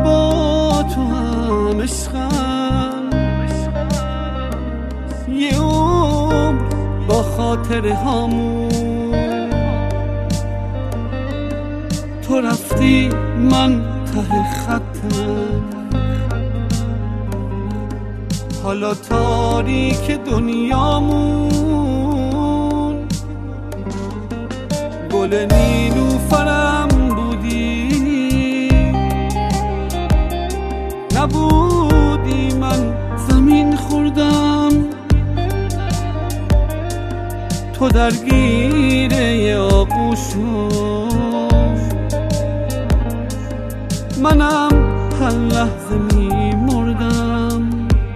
با تو هم عشقم، یه عمر با خاطر هامون. تو رفتی من ته خطم، حالا تاریک دنیامون. گل نیلوفرم بودی، نبودی من زمین خوردم. تو درگیر آغوشم، منم هر لحظه میمردم.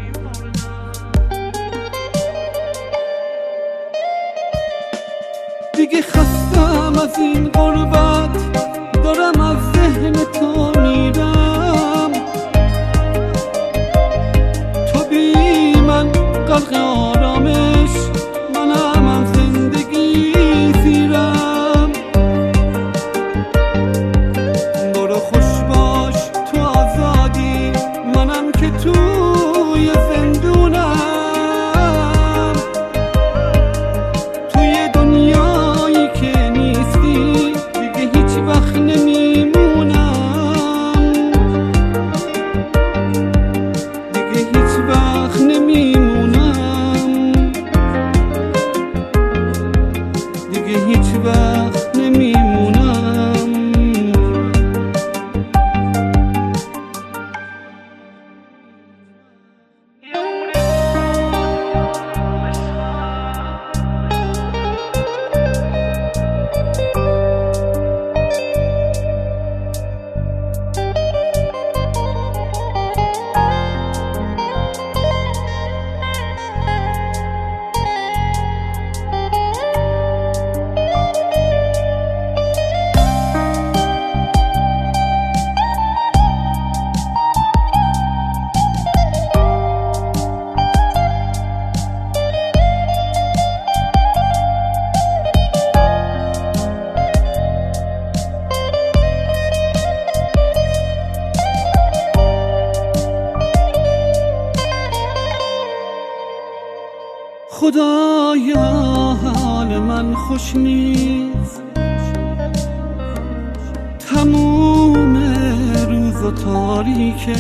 دیگه خستم از این غربت، دارم از ذهن تو میرم. تو بی من غرق آرامش، منم از زندگی زیرم. برو خوش باش تو آزادی، منم که توی زندونم. توی دنیایی که نیستی دیگه هیچ وقت نمیمونم. دیگه هیچ وقت نمیمونم. دیگه هیچ وقت نمیمونم. خدایا حال من خوش نیست، تموم روز و تاریکه،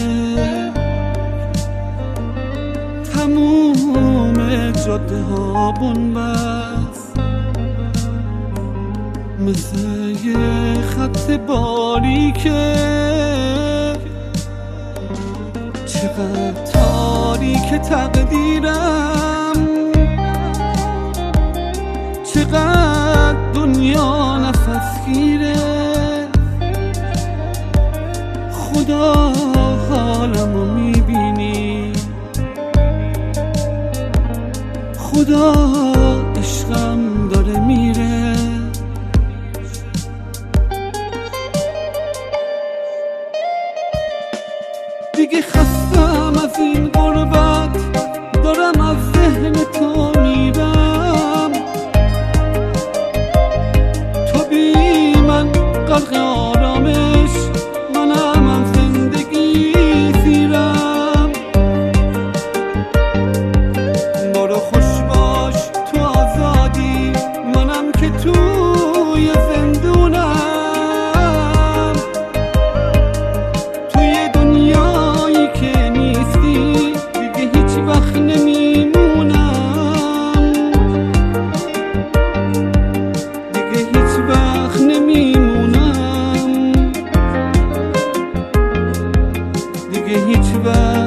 تموم جاده ها بنبست، مثل یه خط باریکه. چقدر تاریک تقدیرم، چقدر دنیا نفسگیره. خدا حالمو میبینی، خدا عشقم داره میره. دیگه خستم از این غربت، دارم از ذهن تو میرم. تو بی من غرق آرامش، منم از زندگی زیرم. برو خوش باش تو آزادی، منم که توی زندونم. توی دنیایی که نیستی دیگه هیچ وقت نمیمونم. دیگه هیچ وقت نمیمونم. دیگه هیچ وقت